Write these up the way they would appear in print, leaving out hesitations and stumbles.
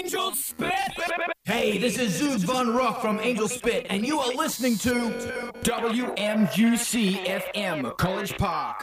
Angel Spit! Hey, this is Zeus Von Rock from Angel Spit, and you are listening to WMUC FM, College Park.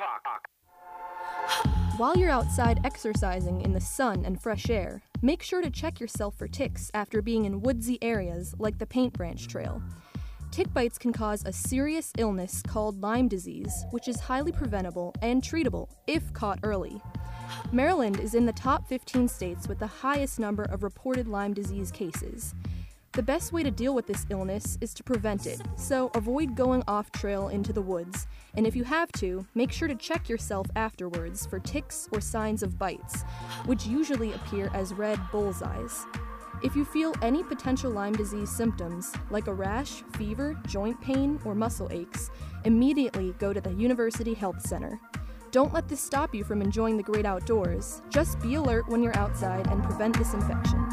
While you're outside exercising in the sun and fresh air, make sure to check yourself for ticks after being in woodsy areas like the Paint Branch Trail. Tick bites can cause a serious illness called Lyme disease, which is highly preventable and treatable if caught early. Maryland is in the top 15 states with the highest number of reported Lyme disease cases. The best way to deal with this illness is to prevent it, so avoid going off trail into the woods, and if you have to, make sure to check yourself afterwards for ticks or signs of bites, which usually appear as red bullseyes. If you feel any potential Lyme disease symptoms, like a rash, fever, joint pain, or muscle aches, immediately go to the University Health Center. Don't let this stop you from enjoying the great outdoors. Just be alert when you're outside and prevent this infection.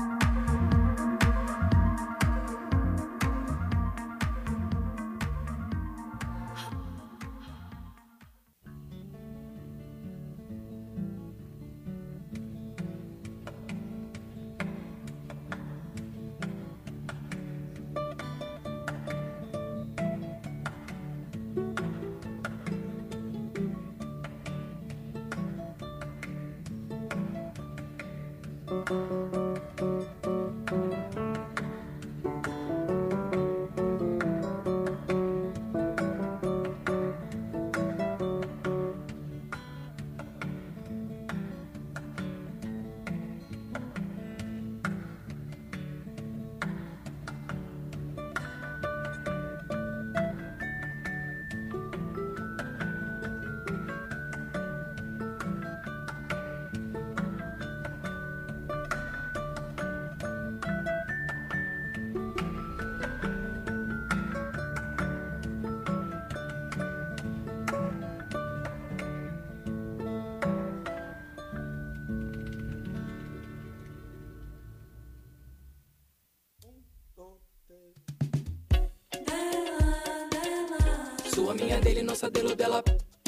Sua, minha, dele, nossa, dele, dela.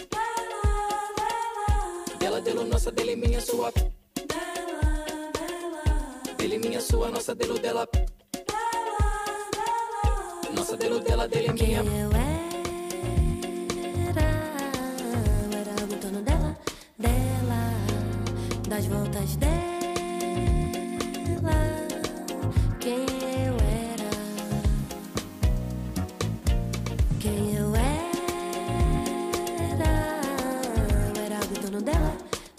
Dela, dele, nossa, dele, minha, sua. Dele, minha, sua, nossa, dele, dela. Nossa, dele, dela, dele, minha. Eu era o dono dela, das voltas dela. Quem eu era? Quem eu era o dono dela,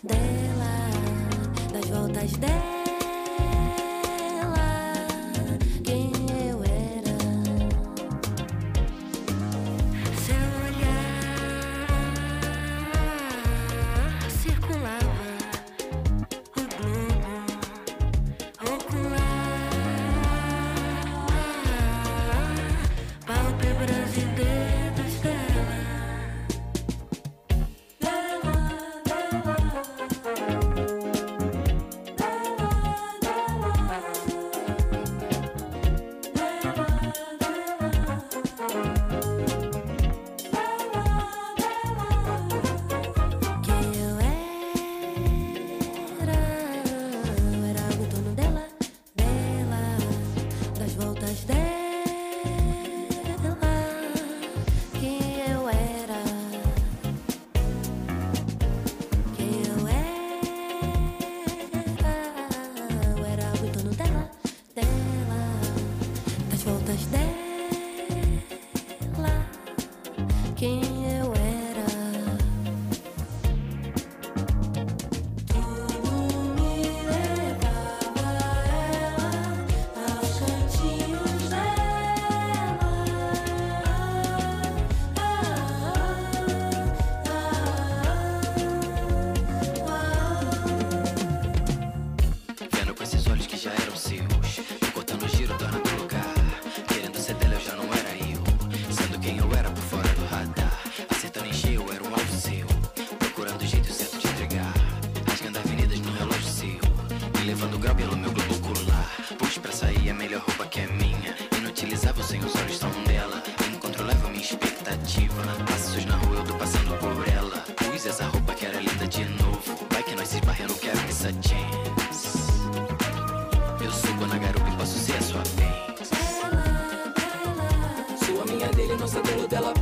das voltas dela. Quem eu era? Seu olhar circulava o globo ocular, pálpebras e dedos dela. Quem eu era o dono dela, das voltas dela. Quem eu era? Quem eu era o dono dela, das voltas dela. Quem eu era? Tudo me levava ela aos cantinhos dela. Vendo com esses olhos que já eram seus, cortando o giro, tornando o lugar. Querendo ser dela, eu já não era eu. Sendo quem eu era por fora do radar. Acertando em cheio, eu era um alvo seu. Procurando o jeito certo de entregar. Rasgando avenidas no relógio seu. Me levando grau pelo meu globo ocular. Pois pra sair a melhor roupa que é minha. Inutilizável sem os olhos tão dela. Incontrolável minha expectativa. Passos na rua, eu tô passando por ela. Pus essa roupa que era linda de novo. Vai que nós se esbarremos, quero essa chance. Eu dele, dela.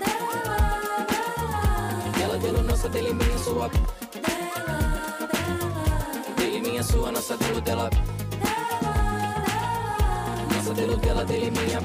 Ela, dele, nossa, dele, minha, sua. Dele, minha, sua, nossa, dele, dela. Nossa, dele, dela, dele, minha.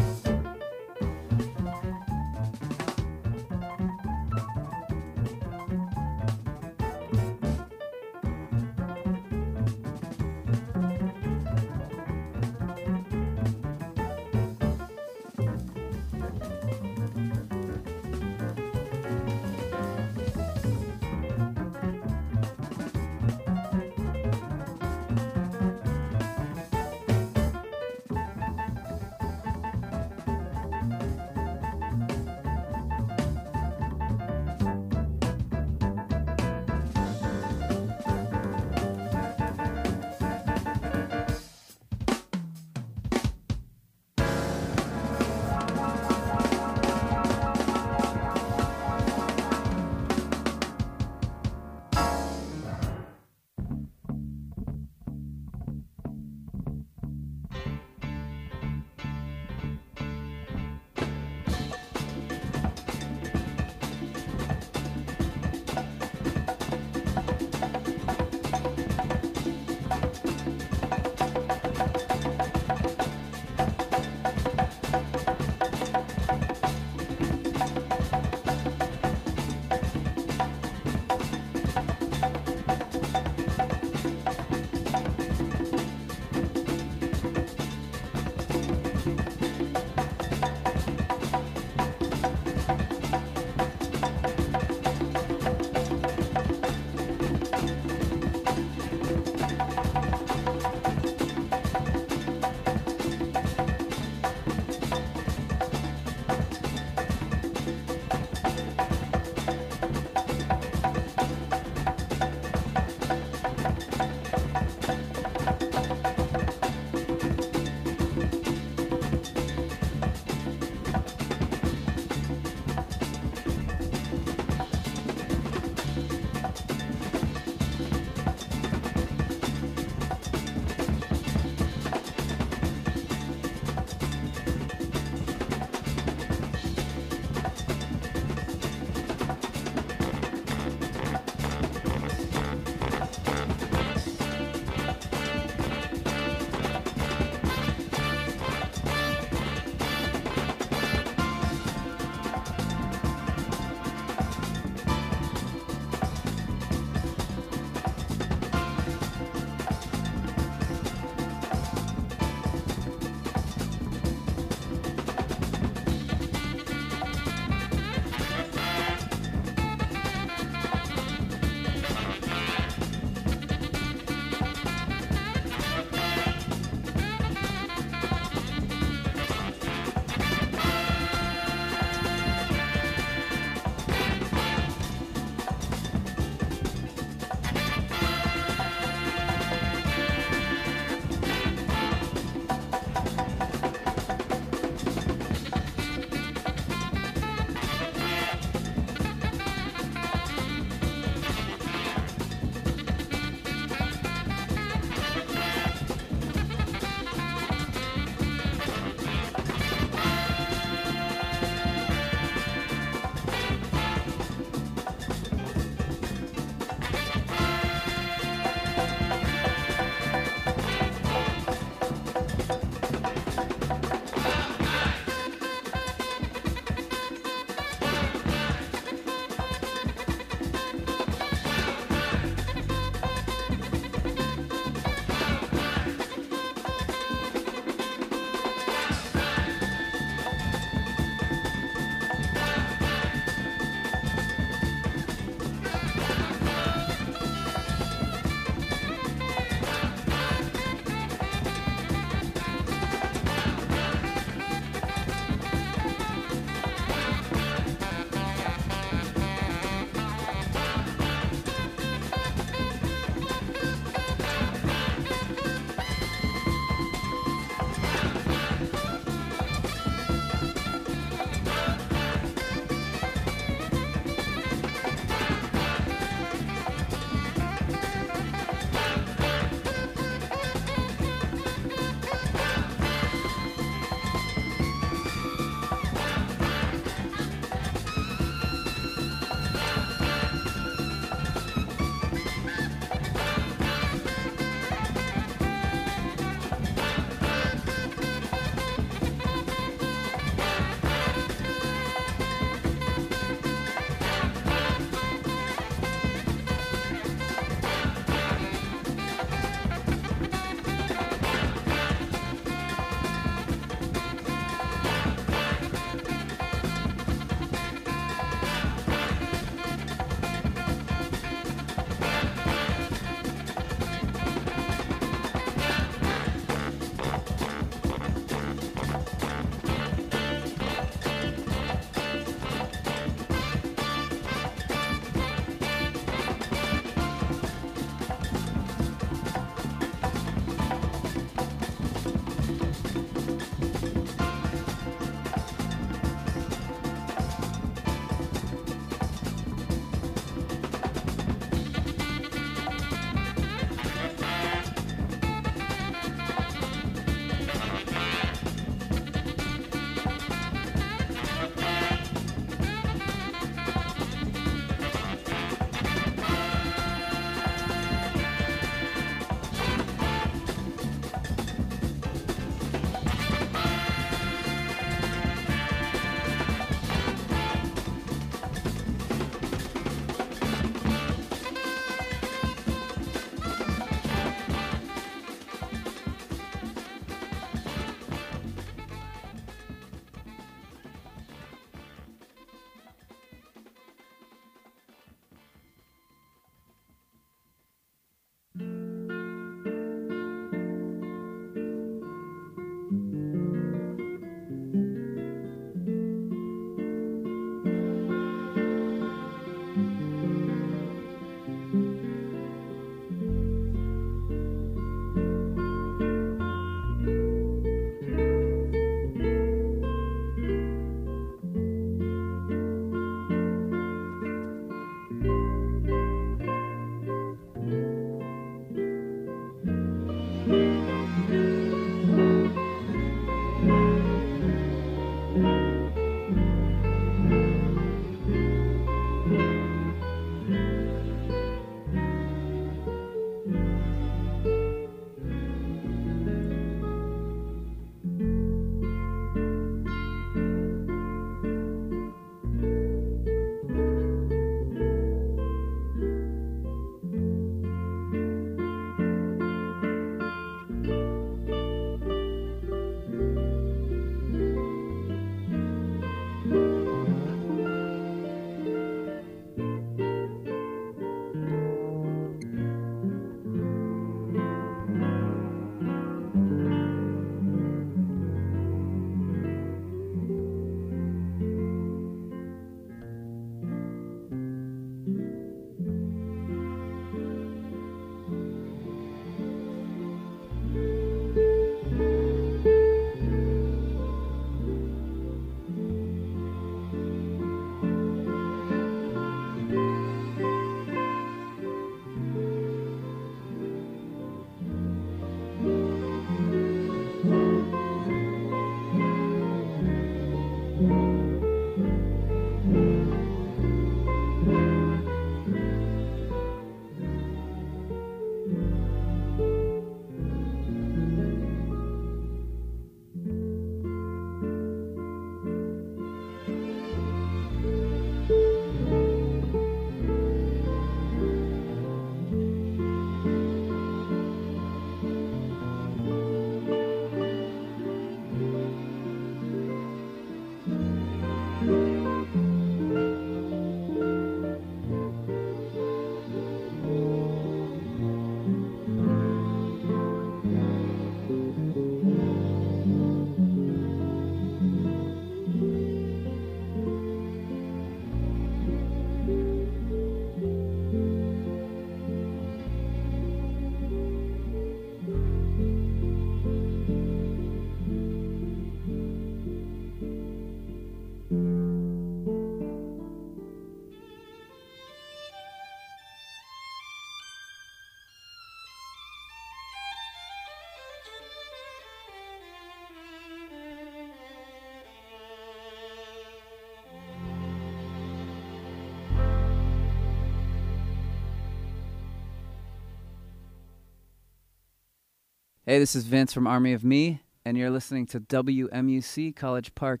Hey, this is Vince from Army of Me, and you're listening to WMUC College Park.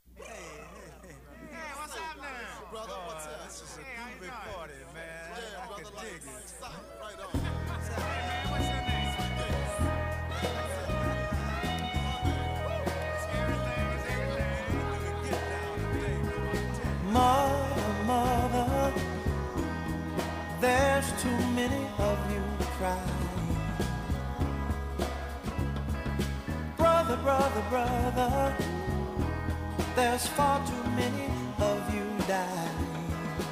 Mother, mother, there's too many of you crying. Brother, brother, brother, there's far too many of you dying.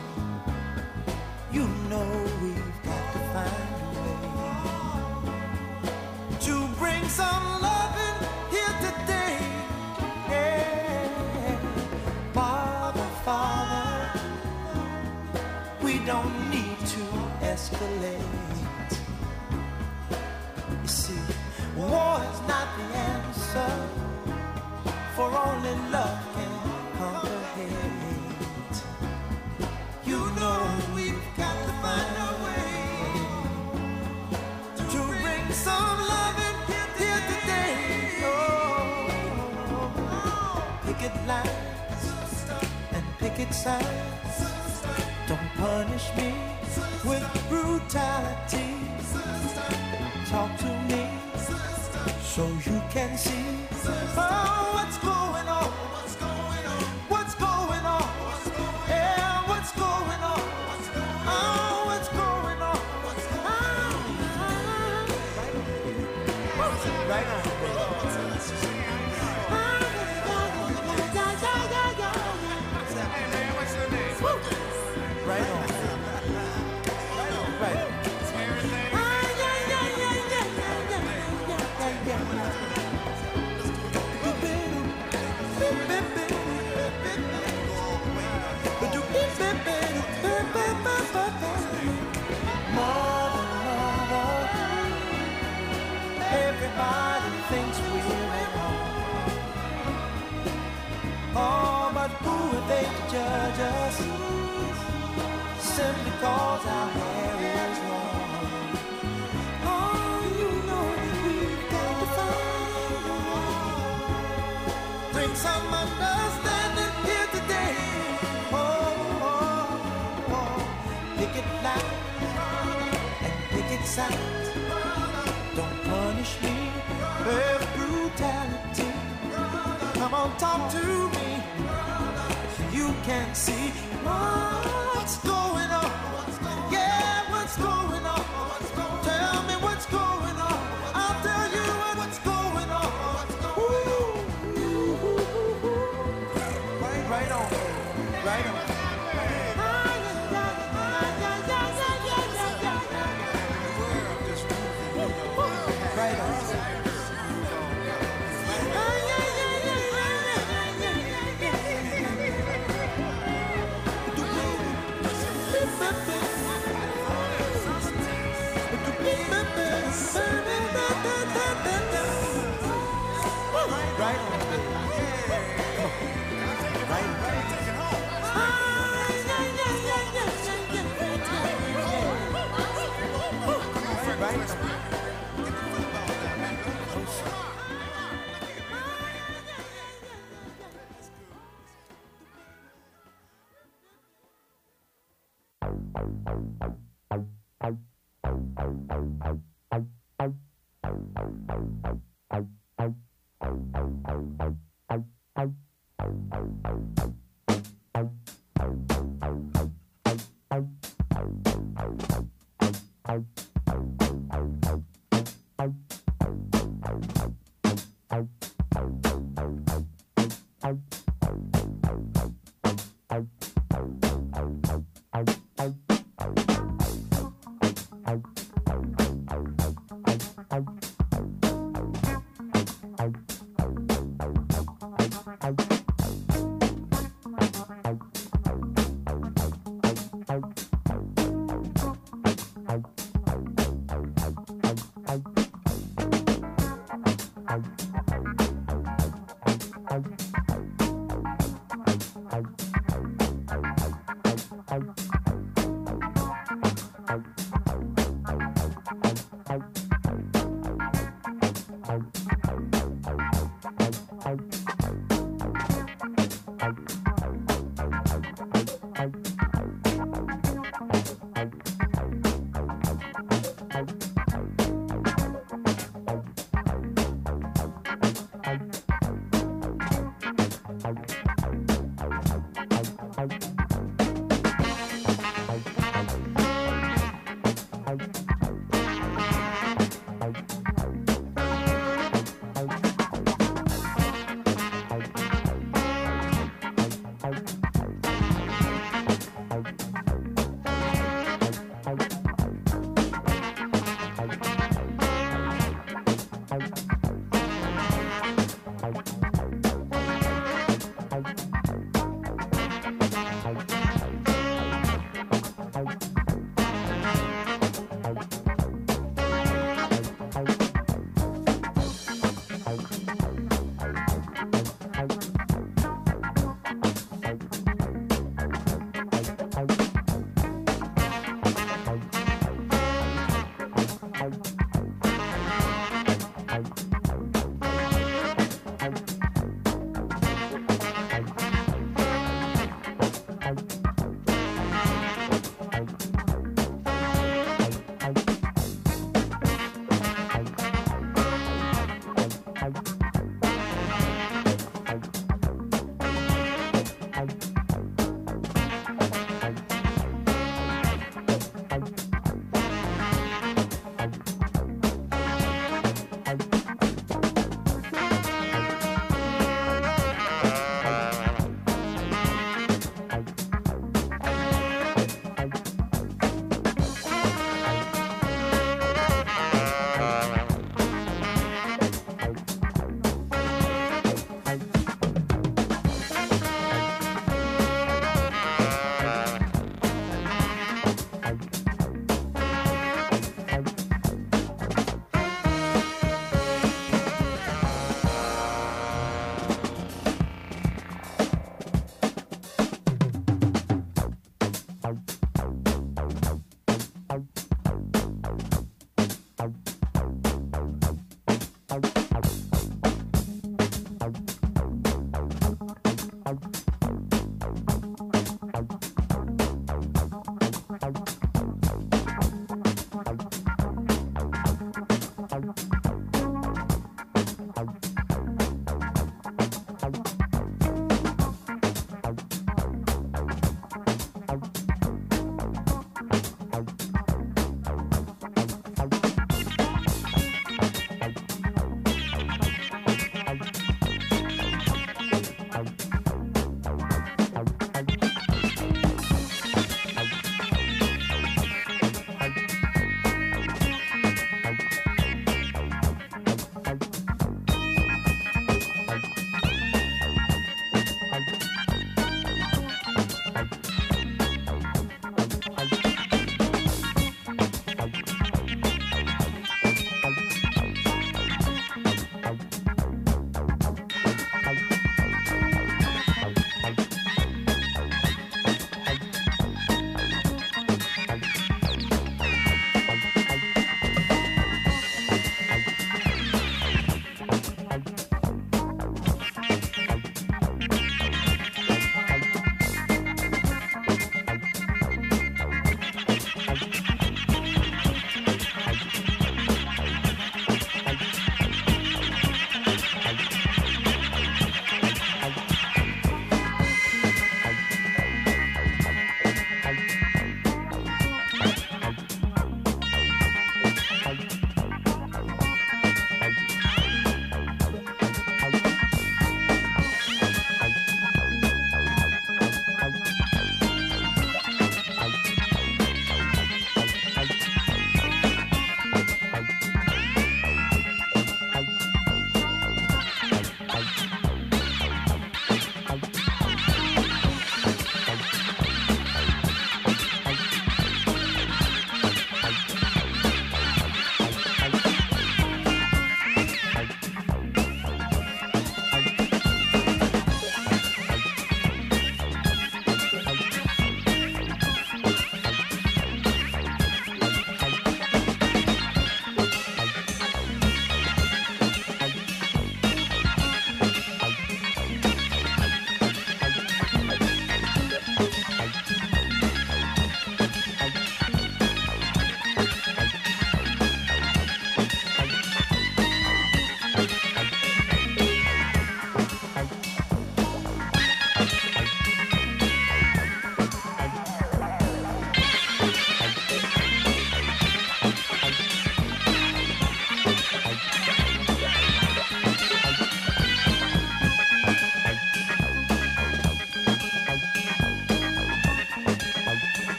You know we've got to find a way to bring some loving here today. Yeah. Father, we don't need to escalate. You see, war is not the answer, for only love can conquer hate. You know we've got to find a way to bring some love in here today. Oh, picket lines and picket signs, don't punish me with brutality. Talk to me so you can see, oh, what's going on, what's going on, what's going on, yeah, what's going on, oh, what's going on, right on, right on. Everybody thinks we're at home. Oh, but who are they to judge us? Simply cause our hair is long. Oh, you know we've got to find a way. Bring some understanding here today. Oh, picket lines and picket signs, don't punish me with brutality. Come on, talk to me so you can see what's going on. Yeah, what's going on? Tell me what's going on. I'll tell you what's going on. Ooh. Right on, right on. Right on. Right on.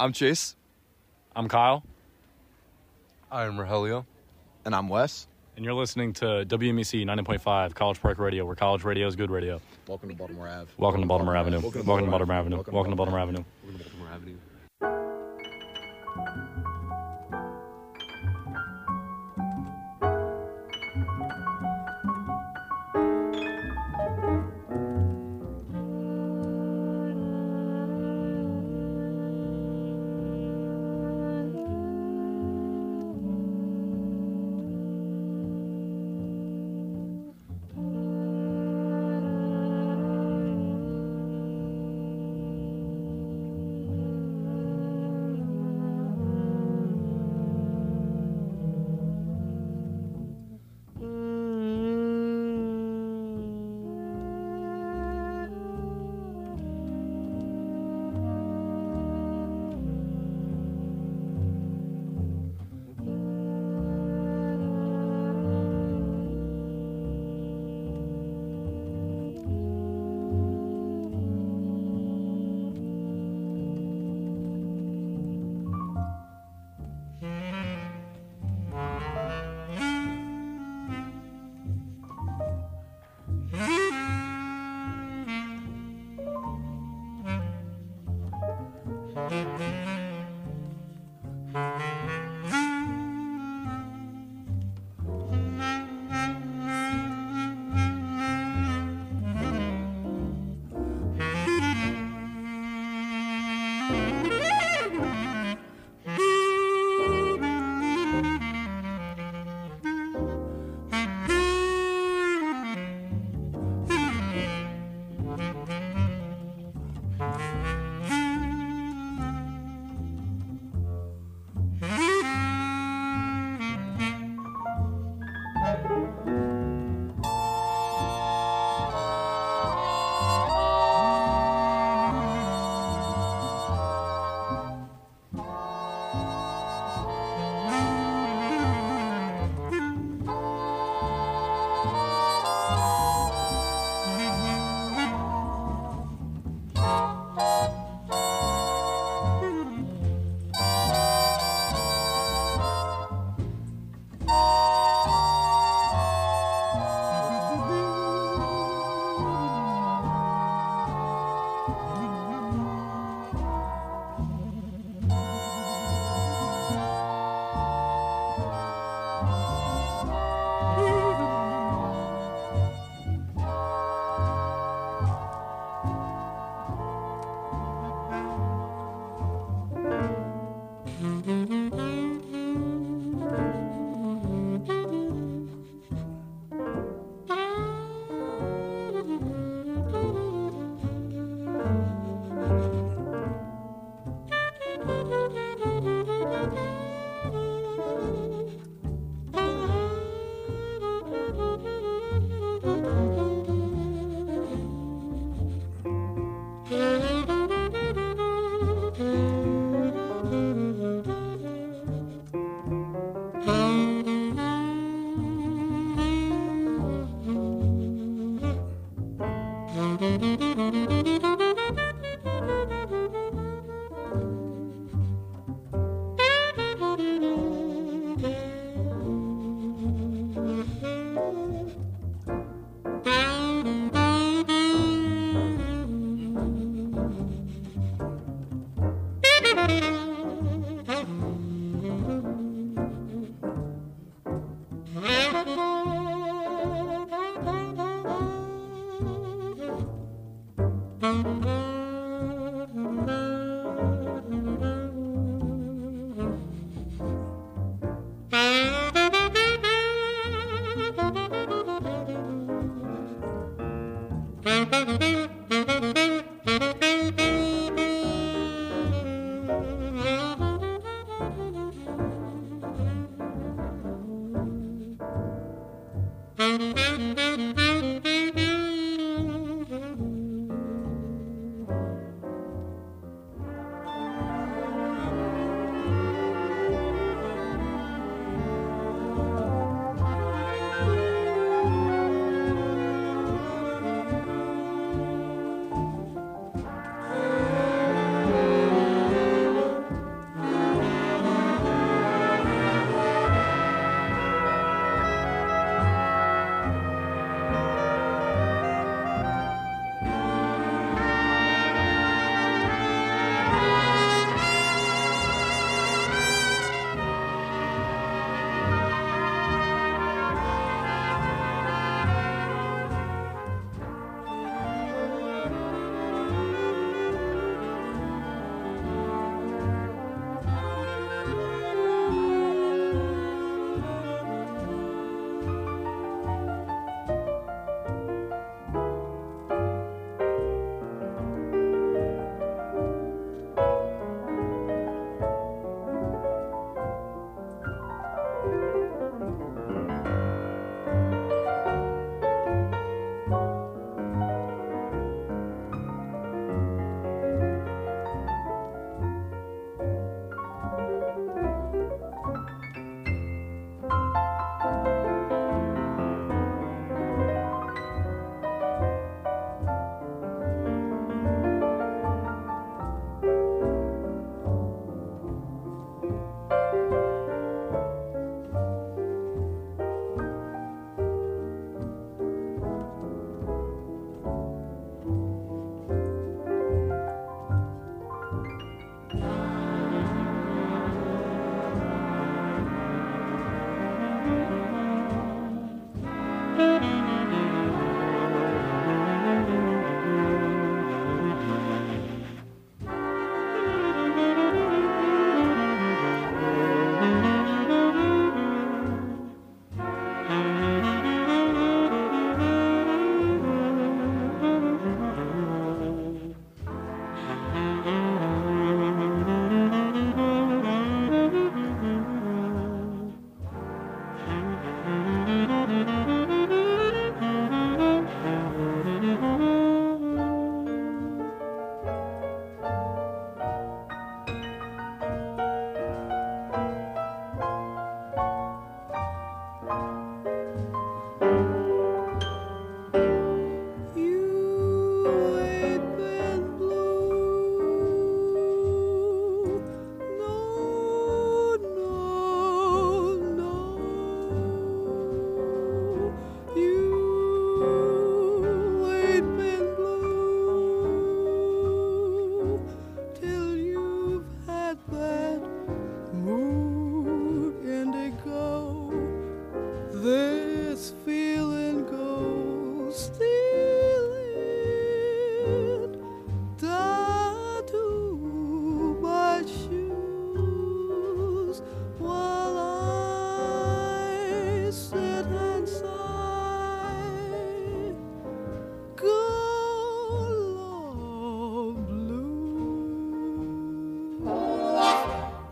I'm Chase. I'm Kyle. I'm Rogelio. And I'm Wes. And you're listening to WMEC 90.5 College Park Radio, where college radio is good radio. Welcome to Baltimore Ave. Welcome to Baltimore Avenue. Welcome to Baltimore Avenue. Welcome to Baltimore Avenue. Welcome to Baltimore Avenue.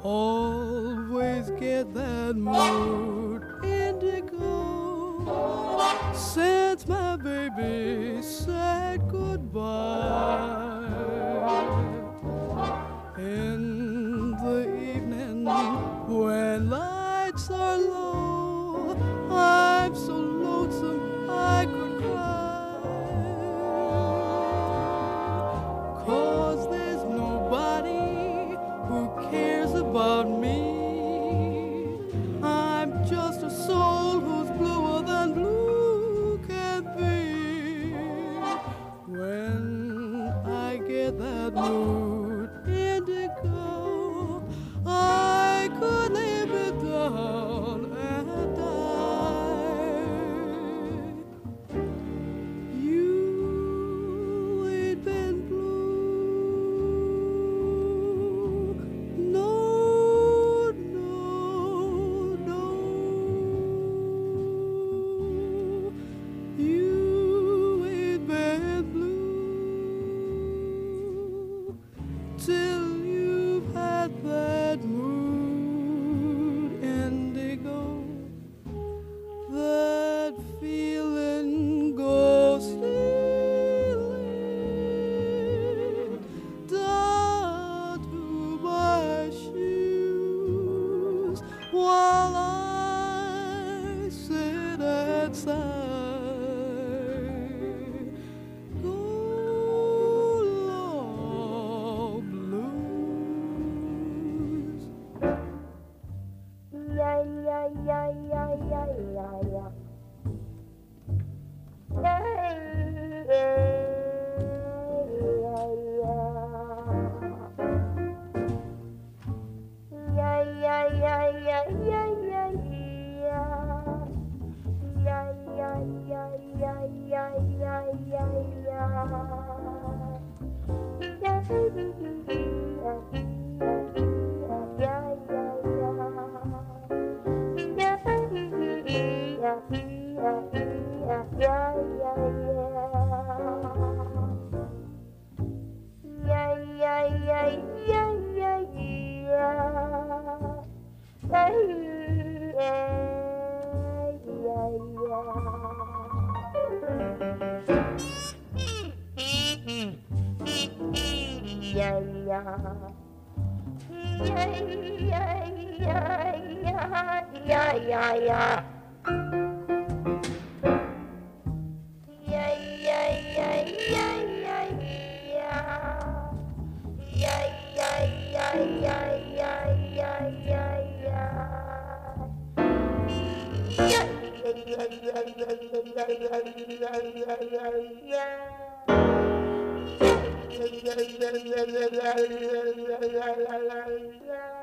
always get that mood indigo since my baby said goodbye. In the evening when lights are low, I'm so lonesome I could cry, 'cause there's nobody who cares about me. I'm just a soul who's bluer than blue can be. When I get that mood indigo, I could live it down and die. You ain't been blue, no, no, no. You ain't been blue till you've had that mood indigo. That feeling goes stealing down to my shoes while I sit and sigh. Go long blues. Yeah, yeah, yeah, yeah, yeah, yeah, yeah. Yeah, yeah, yeah, yeah. Yeah, yeah, yeah, yeah, yeah, yeah, yeah. Yeah, yeah, yeah, yeah, yeah, yeah, yeah, yeah. Yeah.